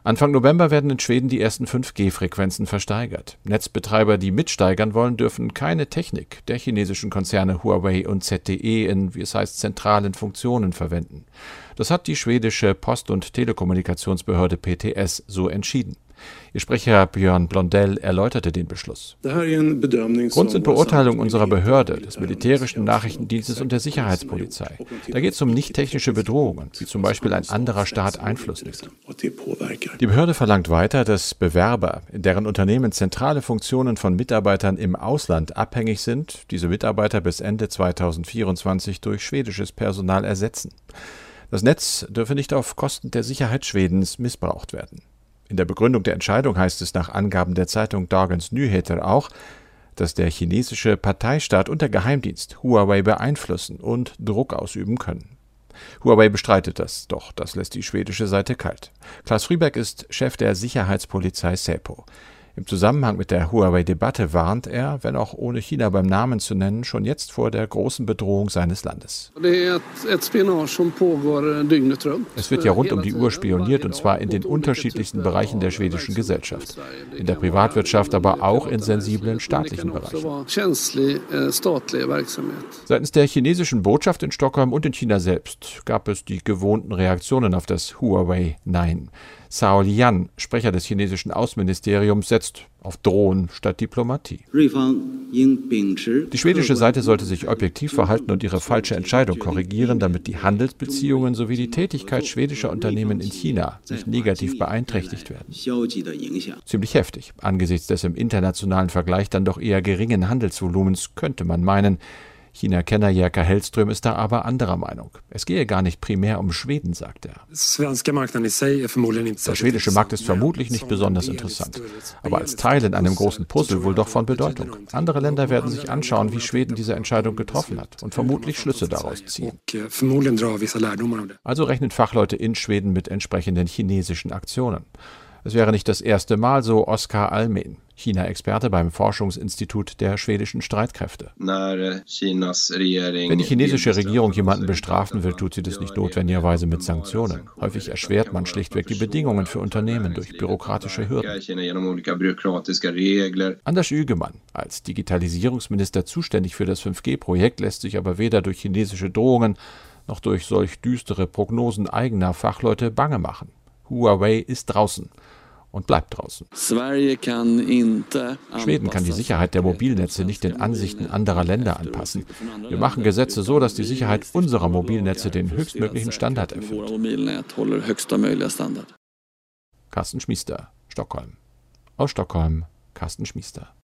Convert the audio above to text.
Anfang November werden in Schweden die ersten 5G-Frequenzen versteigert. Netzbetreiber, die mitsteigern wollen, dürfen keine Technik der chinesischen Konzerne Huawei und ZTE in, wie es heißt, zentralen Funktionen verwenden. Das hat die schwedische Post- und Telekommunikationsbehörde PTS so entschieden. Ihr Sprecher Björn Blondell erläuterte den Beschluss. Grund sind Beurteilungen unserer Behörde, des militärischen Nachrichtendienstes und der Sicherheitspolizei. Da geht es um nicht-technische Bedrohungen, wie zum Beispiel ein anderer Staat Einfluss nimmt. Die Behörde verlangt weiter, dass Bewerber, in deren Unternehmen zentrale Funktionen von Mitarbeitern im Ausland abhängig sind, diese Mitarbeiter bis Ende 2024 durch schwedisches Personal ersetzen. Das Netz dürfe nicht auf Kosten der Sicherheit Schwedens missbraucht werden. In der Begründung der Entscheidung heißt es nach Angaben der Zeitung Dagens Nyheter auch, dass der chinesische Parteistaat und der Geheimdienst Huawei beeinflussen und Druck ausüben können. Huawei bestreitet das, doch das lässt die schwedische Seite kalt. Klaus Friberg ist Chef der Sicherheitspolizei Säpo. Im Zusammenhang mit der Huawei-Debatte warnt er, wenn auch ohne China beim Namen zu nennen, schon jetzt vor der großen Bedrohung seines Landes. Es wird ja rund um die Uhr spioniert, und zwar in den unterschiedlichsten Bereichen der schwedischen Gesellschaft. In der Privatwirtschaft, aber auch in sensiblen staatlichen Bereichen. Seitens der chinesischen Botschaft in Stockholm und in China selbst gab es die gewohnten Reaktionen auf das Huawei-Nein. Zhao Liyan, Sprecher des chinesischen Außenministeriums, setzt auf Drohen statt Diplomatie. Die schwedische Seite sollte sich objektiv verhalten und ihre falsche Entscheidung korrigieren, damit die Handelsbeziehungen sowie die Tätigkeit schwedischer Unternehmen in China nicht negativ beeinträchtigt werden. Ziemlich heftig. Angesichts des im internationalen Vergleich dann doch eher geringen Handelsvolumens könnte man meinen. China-Kenner Jerker Hellström ist da aber anderer Meinung. Es gehe gar nicht primär um Schweden, sagt er. Der schwedische Markt ist vermutlich nicht besonders interessant, aber als Teil in einem großen Puzzle wohl doch von Bedeutung. Andere Länder werden sich anschauen, wie Schweden diese Entscheidung getroffen hat und vermutlich Schlüsse daraus ziehen. Also rechnen Fachleute in Schweden mit entsprechenden chinesischen Aktionen. Es wäre nicht das erste Mal, so Oskar Almen, China-Experte beim Forschungsinstitut der schwedischen Streitkräfte. Wenn die chinesische Regierung jemanden bestrafen will, tut sie das nicht notwendigerweise mit Sanktionen. Häufig erschwert man schlichtweg die Bedingungen für Unternehmen durch bürokratische Hürden. Anders Ygeman, als Digitalisierungsminister zuständig für das 5G-Projekt, lässt sich aber weder durch chinesische Drohungen noch durch solch düstere Prognosen eigener Fachleute bange machen. Huawei ist draußen und bleibt draußen. Schweden kann die Sicherheit der Mobilnetze nicht den Ansichten anderer Länder anpassen. Wir machen Gesetze so, dass die Sicherheit unserer Mobilnetze den höchstmöglichen Standard erfüllt. Carsten Schmiester, Stockholm. Aus Stockholm, Carsten Schmiester.